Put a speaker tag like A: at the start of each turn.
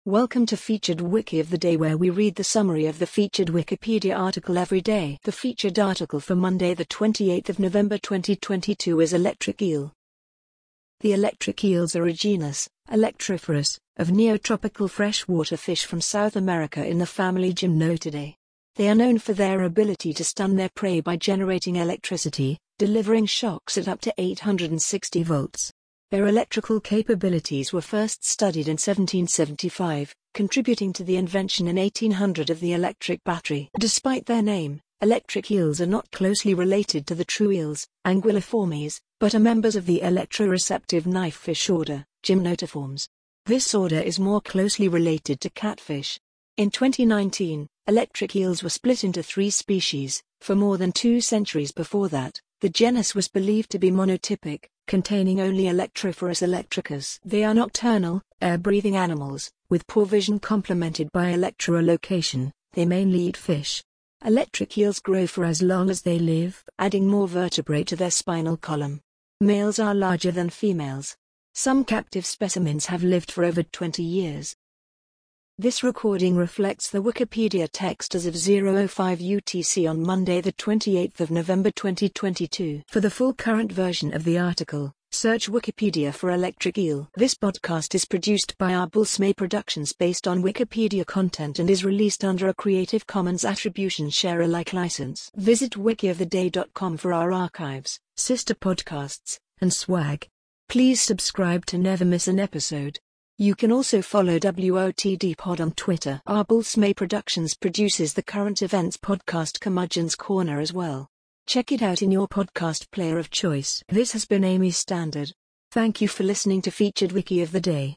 A: Welcome to Featured Wiki of the Day, where we read the summary of the featured Wikipedia article every day. The featured article for Monday the 28th of November 2022 is Electric Eel. The electric eels are a genus, Electrophorus, of neotropical freshwater fish from South America in the family Gymnotidae. They are known for their ability to stun their prey by generating electricity, delivering shocks at up to 860 volts. Their electrical capabilities were first studied in 1775, contributing to the invention in 1800 of the electric battery. Despite their name, electric eels are not closely related to the true eels, Anguilliformes, but are members of the electroreceptive knifefish order, Gymnotiformes. This order is more closely related to catfish. In 2019, electric eels were split into 3 species. For more than 2 centuries before that, the genus was believed to be monotypic, containing only Electrophorus electricus. They are nocturnal, air-breathing animals, with poor vision complemented by electroalocation. They mainly eat fish. Electric eels grow for as long as they live, adding more vertebrae to their spinal column. Males are larger than females. Some captive specimens have lived for over 20 years. This recording reflects the Wikipedia text as of 0:05 UTC on Monday the 28th of November 2022. For the full current version of the article, search Wikipedia for electric eel. This podcast is produced by Arbulsmay Productions based on Wikipedia content and is released under a Creative Commons Attribution Share Alike license. Visit wikioftheday.com for our archives, sister podcasts, and swag. Please subscribe to never miss an episode. You can also follow WOTD Pod on Twitter. Arbulsmay Productions produces the current events podcast Curmudgeon's Corner as well. Check it out in your podcast player of choice. This has been Amy Standard. Thank you for listening to Featured Wiki of the Day.